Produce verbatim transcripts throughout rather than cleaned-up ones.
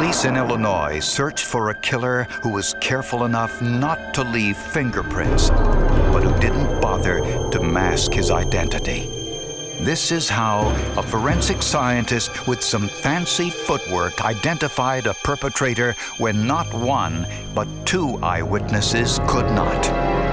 Police in Illinois searched for a killer who was careful enough not to leave fingerprints, but who didn't bother to mask his identity. This is how a forensic scientist with some fancy footwork identified a perpetrator when not one, but two eyewitnesses could not.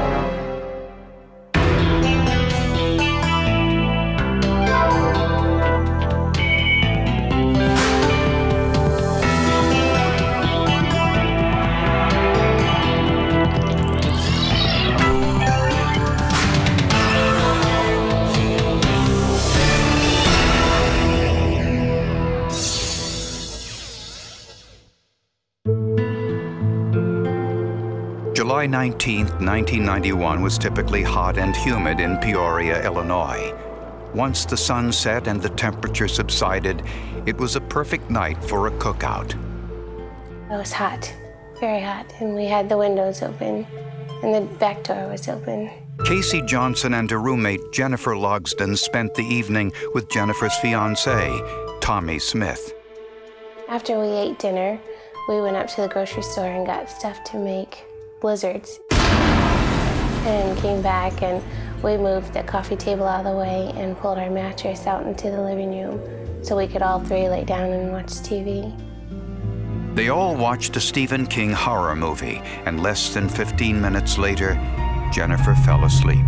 July nineteenth, nineteen ninety-one was typically hot and humid in Peoria, Illinois. Once the sun set and the temperature subsided, it was a perfect night for a cookout. It was hot, very hot, and we had the windows open, and the back door was open. Casey Johnson and her roommate Jennifer Logsdon spent the evening with Jennifer's fiancé, Tommy Smith. After we ate dinner, we went up to the grocery store and got stuff to make blizzards, and came back, and we moved the coffee table out of the way and pulled our mattress out into the living room so we could all three lay down and watch T V. They all watched a Stephen King horror movie, and less than fifteen minutes later, Jennifer fell asleep.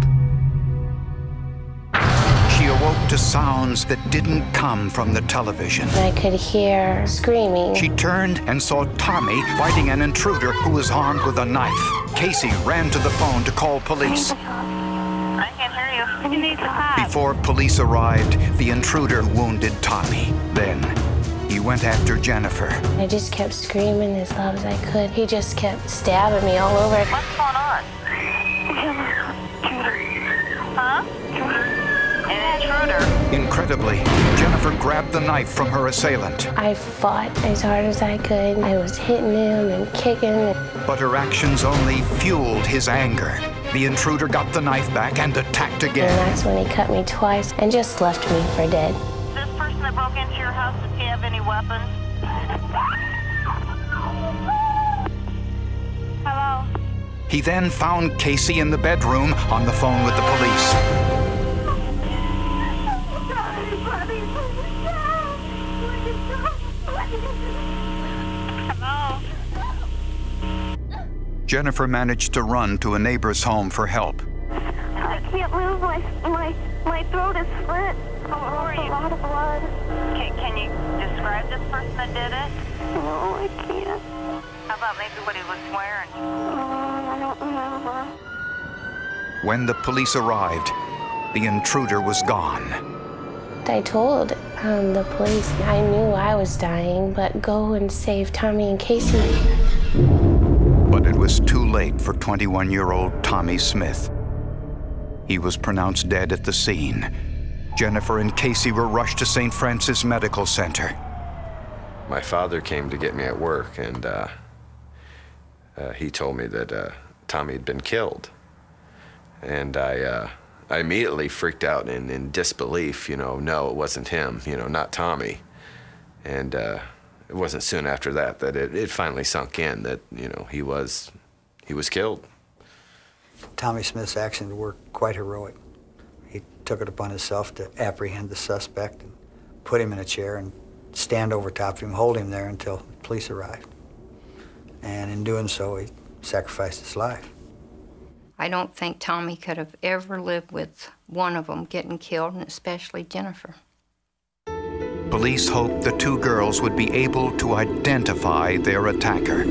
She awoke to sounds that didn't come from the television. I could hear screaming. She turned and saw Tommy fighting an intruder who was armed with a knife. Casey ran to the phone to call police. I can't hear you. You need to stop. Before police arrived, the intruder wounded Tommy. Then, he went after Jennifer. I just kept screaming as loud as I could. He just kept stabbing me all over. What's going on? Huh? An intruder. Incredibly, Jennifer grabbed the knife from her assailant. I fought as hard as I could. I was hitting him and kicking. But her actions only fueled his anger. The intruder got the knife back and attacked again. And that's when he cut me twice and just left me for dead. This person that broke into your house, does he have any weapons? Hello? He then found Casey in the bedroom on the phone with the police. Hello? Jennifer managed to run to a neighbor's home for help. I can't move. My my my throat is slit. Who are A you? lot of blood. Can, can you describe this person that did it? No, I can't. How about maybe what he was wearing? Oh, I don't remember. When the police arrived, the intruder was gone. I told um, the police I knew I was dying, but go and save Tommy and Casey. But it was too late for twenty-one-year-old Tommy Smith. He was pronounced dead at the scene. Jennifer and Casey were rushed to Saint Francis Medical Center. My father came to get me at work, and uh, uh, he told me that uh, Tommy had been killed. And I, uh, I immediately freaked out in, in disbelief, you know, no, it wasn't him, you know, not Tommy. And uh, it wasn't soon after that that it, it finally sunk in that, you know, he was, he was killed. Tommy Smith's actions were quite heroic. He took it upon himself to apprehend the suspect and put him in a chair and stand over top of him, hold him there until the police arrived. And in doing so, he sacrificed his life. I don't think Tommy could have ever lived with one of them getting killed, and especially Jennifer. Police hoped the two girls would be able to identify their attacker.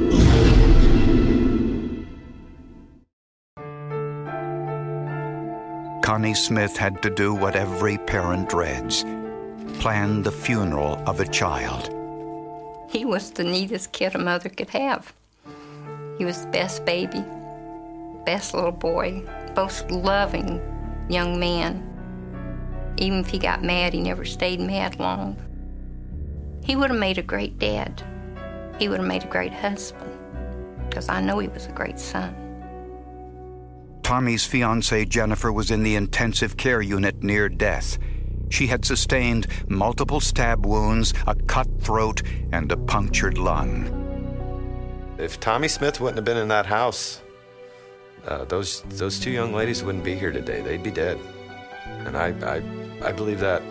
Connie Smith had to do what every parent dreads: plan the funeral of a child. He was the neatest kid a mother could have. He was the best baby, best little boy, most loving young man. Even if he got mad, he never stayed mad long. He would have made a great dad. He would have made a great husband, because I know he was a great son. Tommy's fiancée, Jennifer, was in the intensive care unit near death. She had sustained multiple stab wounds, a cut throat, and a punctured lung. If Tommy Smith wouldn't have been in that house, uh, those those two young ladies wouldn't be here today. They'd be dead. And I, I, I believe that.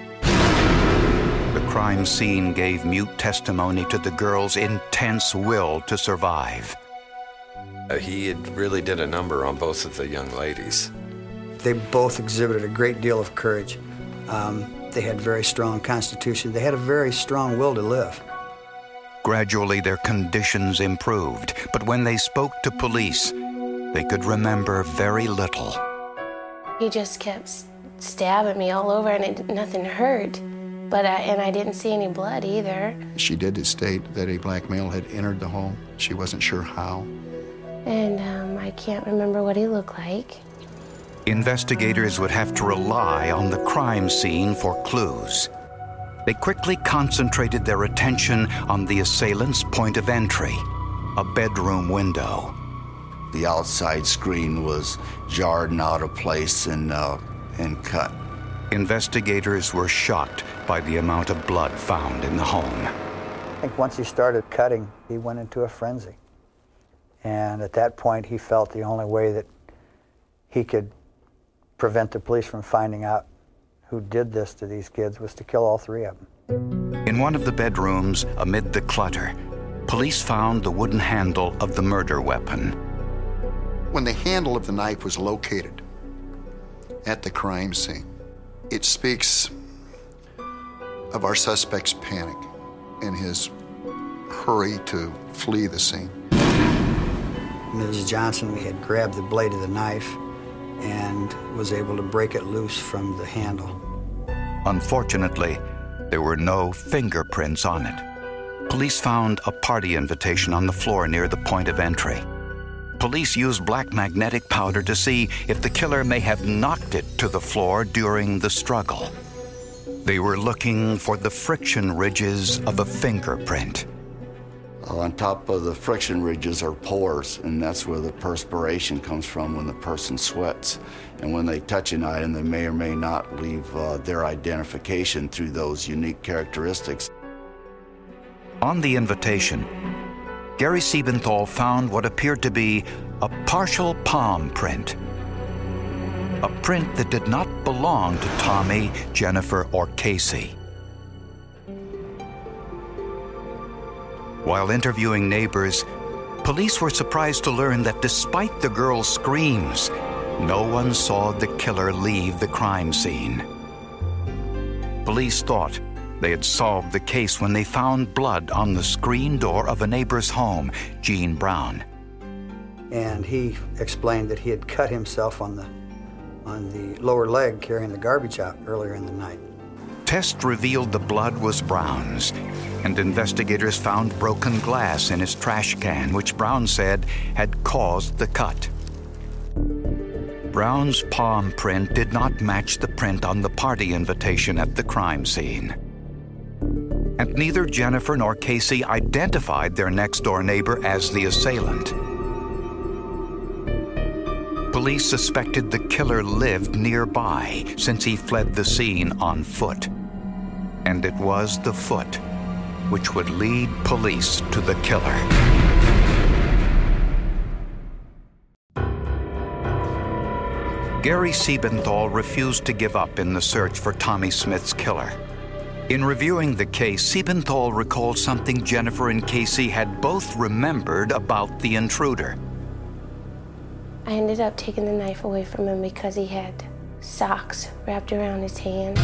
The crime scene gave mute testimony to the girl's intense will to survive. Uh, he had really did a number on both of the young ladies. They both exhibited a great deal of courage. Um, they had very strong constitution. They had a very strong will to live. Gradually, their conditions improved, but when they spoke to police, they could remember very little. He just kept stabbing me all over, and it, nothing hurt. But I, and I didn't see any blood either. She did state that a black male had entered the home. She wasn't sure how. And um, I can't remember what he looked like. Investigators would have to rely on the crime scene for clues. They quickly concentrated their attention on the assailant's point of entry, a bedroom window. The outside screen was jarred and out of place and, uh, and cut. Investigators were shocked by the amount of blood found in the home. I think once he started cutting, he went into a frenzy. And at that point, he felt the only way that he could prevent the police from finding out who did this to these kids was to kill all three of them. In one of the bedrooms, amid the clutter, police found the wooden handle of the murder weapon. When the handle of the knife was located at the crime scene, it speaks of our suspect's panic and his hurry to flee the scene. Missus Johnson, we had grabbed the blade of the knife and was able to break it loose from the handle. Unfortunately, there were no fingerprints on it. Police found a party invitation on the floor near the point of entry. Police used black magnetic powder to see if the killer may have knocked it to the floor during the struggle. They were looking for the friction ridges of a fingerprint. On top of the friction ridges are pores, and that's where the perspiration comes from when the person sweats. And when they touch an item, they may or may not leave uh, their identification through those unique characteristics. On the invitation, Gary Siebenthal found what appeared to be a partial palm print. A print that did not belong to Tommy, Jennifer, or Casey. While interviewing neighbors, police were surprised to learn that despite the girl's screams, no one saw the killer leave the crime scene. Police thought they had solved the case when they found blood on the screen door of a neighbor's home, Gene Brown. And he explained that he had cut himself on the, on the lower leg carrying the garbage out earlier in the night. Tests revealed the blood was Brown's, and investigators found broken glass in his trash can, which Brown said had caused the cut. Brown's palm print did not match the print on the party invitation at the crime scene. And neither Jennifer nor Casey identified their next-door neighbor as the assailant. Police suspected the killer lived nearby since he fled the scene on foot. And it was the foot which would lead police to the killer. Gary Siebenthal refused to give up in the search for Tommy Smith's killer. In reviewing the case, Siebenthal recalled something Jennifer and Casey had both remembered about the intruder. I ended up taking the knife away from him because he had socks wrapped around his hands.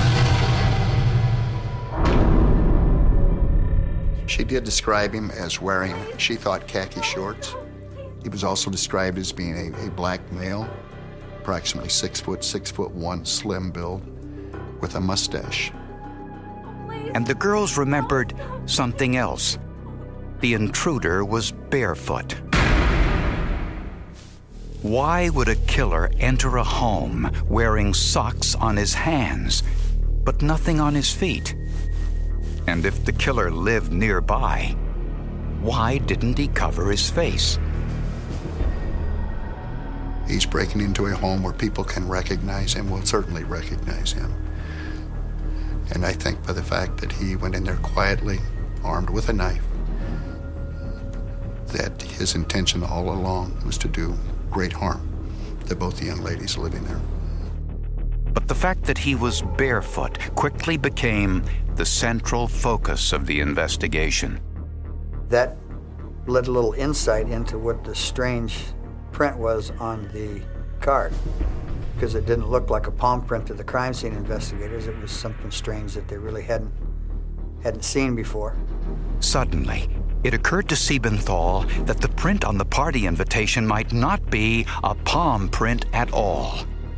She did describe him as wearing, she thought, khaki shorts. He was also described as being a, a black male, approximately six foot, six foot one, slim build, with a mustache. And the girls remembered something else. The intruder was barefoot. Why would a killer enter a home wearing socks on his hands, but nothing on his feet? And if the killer lived nearby, why didn't he cover his face? He's breaking into a home where people can recognize him, will certainly recognize him. And I think by the fact that he went in there quietly, armed with a knife, that his intention all along was to do great harm to both the young ladies living there. But the fact that he was barefoot quickly became the central focus of the investigation. That led a little insight into what the strange print was on the card, because it didn't look like a palm print to the crime scene investigators. It was something strange that they really hadn't hadn't seen before. Suddenly, it occurred to Siebenthal that the print on the party invitation might not be a palm print at all.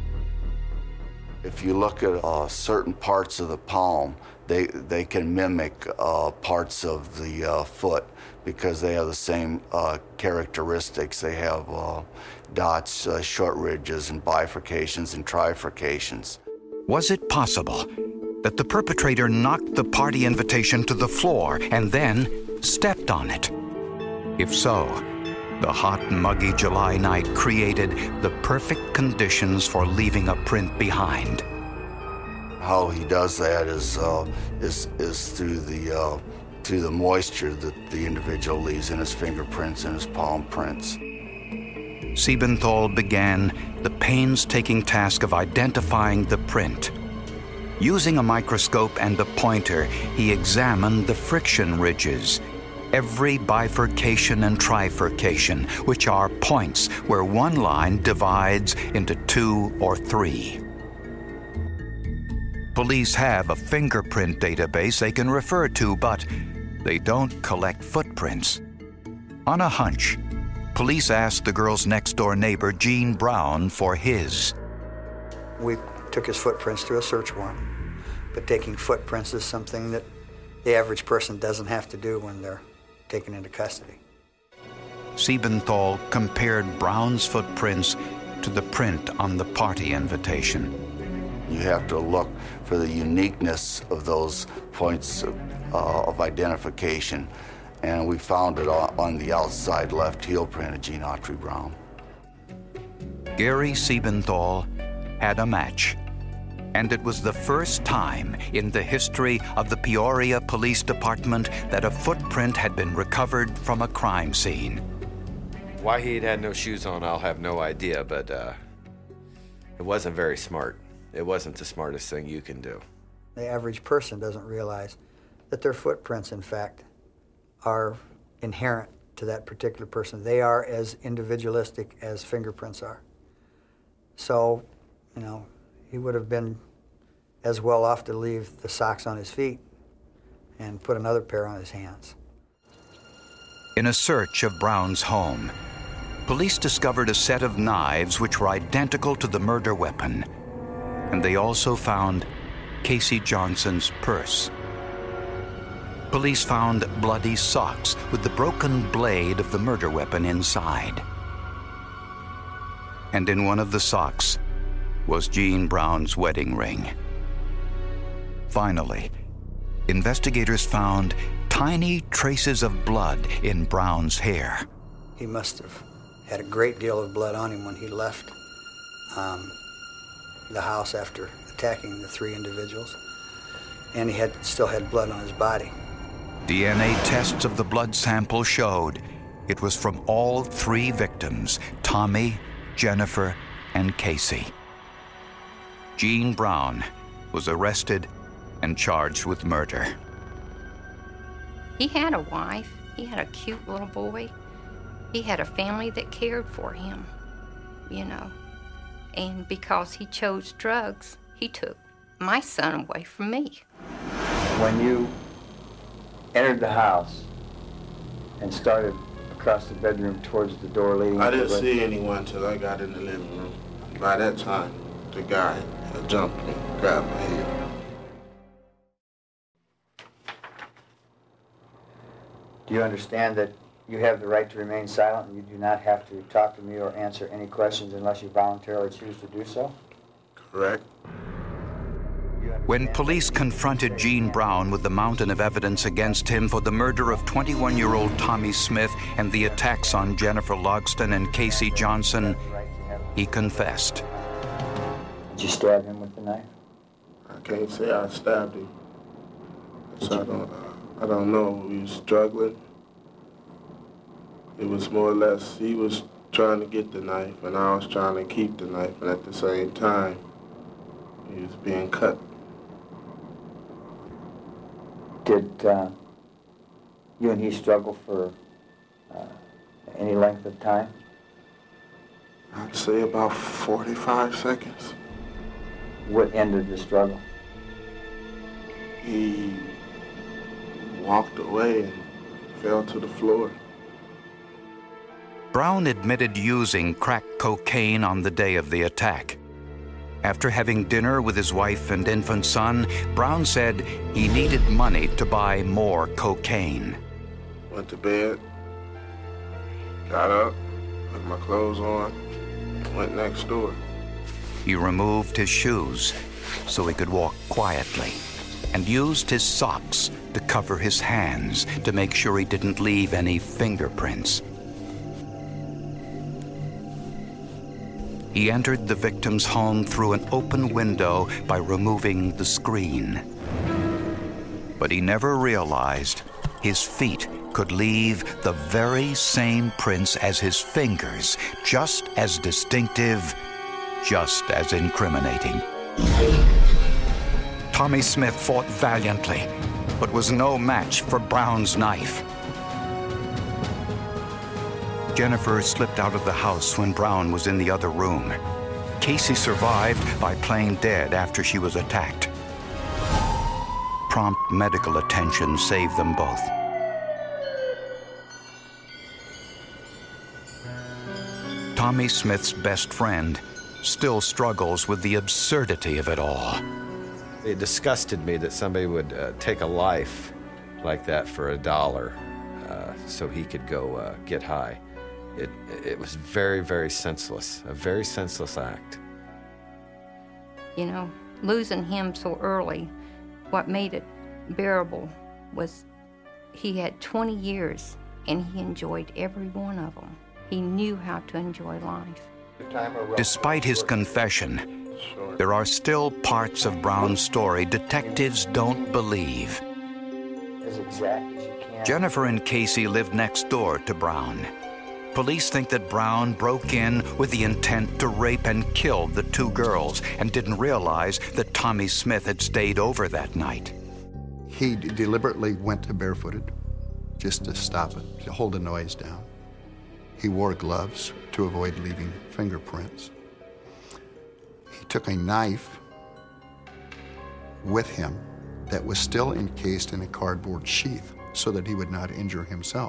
If you look at uh, certain parts of the palm, they they can mimic uh, parts of the uh, foot because they have the same uh, characteristics. They have uh, dots, uh, short ridges, and bifurcations and trifurcations. Was it possible that the perpetrator knocked the party invitation to the floor and then stepped on it? If so, the hot, muggy July night created the perfect conditions for leaving a print behind. How he does that is uh, is is through the uh, through the moisture that the individual leaves in his fingerprints and his palm prints. Siebenthal began the painstaking task of identifying the print. Using a microscope and a pointer, he examined the friction ridges, every bifurcation and trifurcation, which are points where one line divides into two or three. Police have a fingerprint database they can refer to, but they don't collect footprints. On a hunch, police asked the girl's next-door neighbor, Gene Brown, for his. We took his footprints through a search warrant, but taking footprints is something that the average person doesn't have to do when they're taken into custody. Siebenthal compared Brown's footprints to the print on the party invitation. You have to look for the uniqueness of those points of, uh, of identification, and we found it on the outside left heel print of Gene Autry Brown. Gary Siebenthal had a match, and it was the first time in the history of the Peoria Police Department that a footprint had been recovered from a crime scene. Why he'd had no shoes on, I'll have no idea, but uh, it wasn't very smart. It wasn't the smartest thing you can do. The average person doesn't realize that their footprints, in fact, are inherent to that particular person. They are as individualistic as fingerprints are. So, you know, he would have been as well off to leave the socks on his feet and put another pair on his hands. In a search of Brown's home, police discovered a set of knives which were identical to the murder weapon, and they also found Casey Johnson's purse. Police found bloody socks with the broken blade of the murder weapon inside. And in one of the socks was Gene Brown's wedding ring. Finally, investigators found tiny traces of blood in Brown's hair. He must have had a great deal of blood on him when he left um, the house after attacking the three individuals, and he had still had blood on his body. D N A tests of the blood sample showed it was from all three victims, Tommy, Jennifer, and Casey. Gene Brown was arrested and charged with murder. He had a wife. He had a cute little boy. He had a family that cared for him, you know. And because he chose drugs, he took my son away from me. When you entered the house and started across the bedroom towards the door leading I didn't to the see anyone until I got in the living room. By that time, the guy had jumped me, grabbed my head. Do you understand that you have the right to remain silent and you do not have to talk to me or answer any questions unless you voluntarily choose to do so? Correct. When police confronted Gene Brown with the mountain of evidence against him for the murder of twenty-one-year-old Tommy Smith and the attacks on Jennifer Logston and Casey Johnson, he confessed. Did you stab him with the knife? I can't say I stabbed him. So I don't, uh, I don't know. We was struggling. It was more or less, he was trying to get the knife, and I was trying to keep the knife, and at the same time, he was being cut. Did uh, you and he struggle for uh, any length of time? I'd say about forty-five seconds. What ended the struggle? He walked away and fell to the floor. Brown admitted using crack cocaine on the day of the attack. After having dinner with his wife and infant son, Brown said he needed money to buy more cocaine. Went to bed, got up, put my clothes on, went next door. He removed his shoes so he could walk quietly and used his socks to cover his hands to make sure he didn't leave any fingerprints. He entered the victim's home through an open window by removing the screen. But he never realized his feet could leave the very same prints as his fingers, just as distinctive, just as incriminating. Tommy Smith fought valiantly, but was no match for Brown's knife. Jennifer slipped out of the house when Brown was in the other room. Casey survived by playing dead after she was attacked. Prompt medical attention saved them both. Tommy Smith's best friend still struggles with the absurdity of it all. It disgusted me that somebody would uh, take a life like that for a dollar uh, so he could go uh, get high. It, it was very, very senseless, a very senseless act. You know, losing him so early, what made it bearable was he had twenty years and he enjoyed every one of them. He knew how to enjoy life. Despite his confession, there are still parts of Brown's story detectives don't believe. As exact as you can. Jennifer and Casey lived next door to Brown. Police think that Brown broke in with the intent to rape and kill the two girls and didn't realize that Tommy Smith had stayed over that night. He d- deliberately went to barefooted just to stop it, to hold the noise down. He wore gloves to avoid leaving fingerprints. He took a knife with him that was still encased in a cardboard sheath so that he would not injure himself.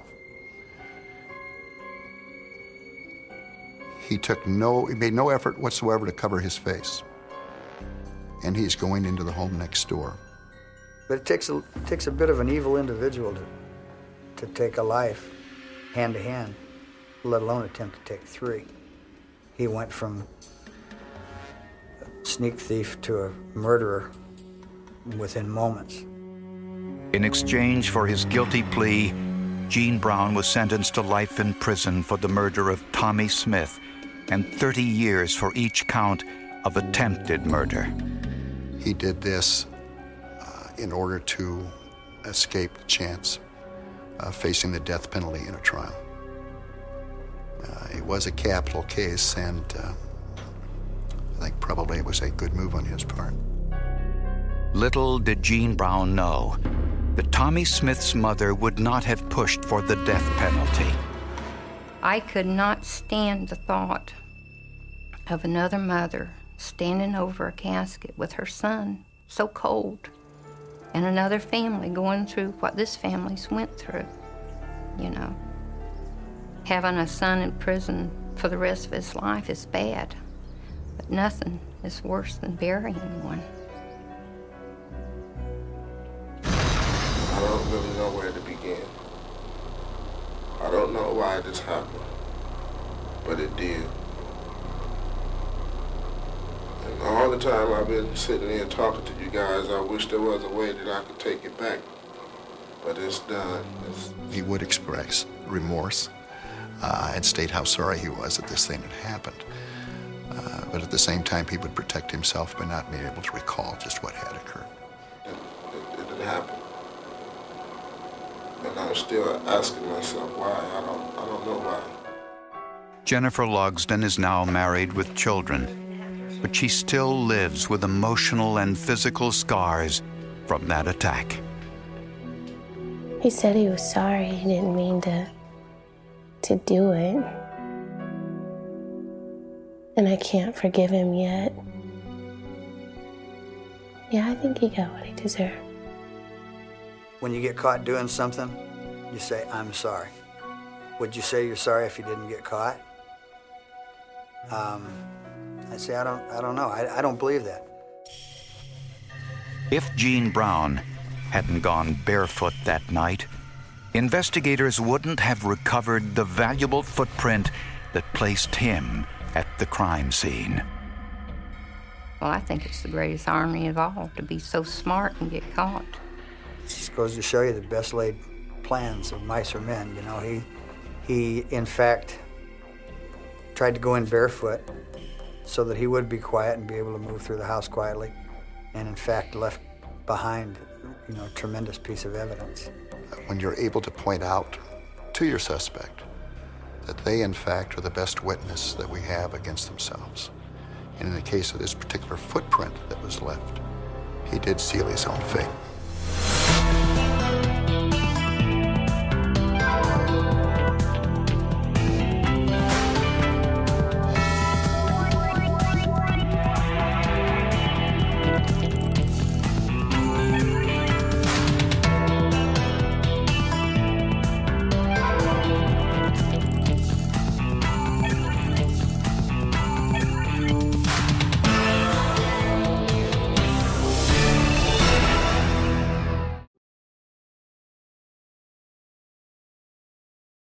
He took no, he made no effort whatsoever to cover his face. And he's going into the home next door. But it takes a, it takes a bit of an evil individual to, to take a life hand to hand, let alone attempt to take three. He went from a sneak thief to a murderer within moments. In exchange for his guilty plea, Gene Brown was sentenced to life in prison for the murder of Tommy Smith and thirty years for each count of attempted murder. He did this uh, in order to escape the chance of facing the death penalty in a trial. Uh, it was a capital case, and uh, I think probably it was a good move on his part. Little did Gene Brown know that Tommy Smith's mother would not have pushed for the death penalty. I could not stand the thought of another mother standing over a casket with her son, so cold, and another family going through what this family's went through, you know. Having a son in prison for the rest of his life is bad, but nothing is worse than burying one. I don't really know where to begin. I don't know why this happened, but it did. And all the time I've been sitting here talking to you guys, I wish there was a way that I could take it back. But it's done. It's... He would express remorse uh, and state how sorry he was that this thing had happened. Uh, but at the same time, he would protect himself by not being able to recall just what had occurred. It, it, it didn't happen. And I'm still asking myself why. I don't, I don't know why. Jennifer Logsdon is now married with children, but she still lives with emotional and physical scars from that attack. He said he was sorry. He didn't mean to, to do it. And I can't forgive him yet. Yeah, I think he got what he deserved. When you get caught doing something, you say, I'm sorry. Would you say you're sorry if you didn't get caught? Um, I say, I don't, I don't know. I, I don't believe that. If Gene Brown hadn't gone barefoot that night, investigators wouldn't have recovered the valuable footprint that placed him at the crime scene. Well, I think it's the greatest irony of all, to be so smart and get caught. It just goes to show you the best laid plans of mice or men. You know, he, he in fact, tried to go in barefoot so that he would be quiet and be able to move through the house quietly, and in fact left behind, you know, a tremendous piece of evidence. When you're able to point out to your suspect that they, in fact, are the best witness that we have against themselves, and in the case of this particular footprint that was left, he did seal his own fate.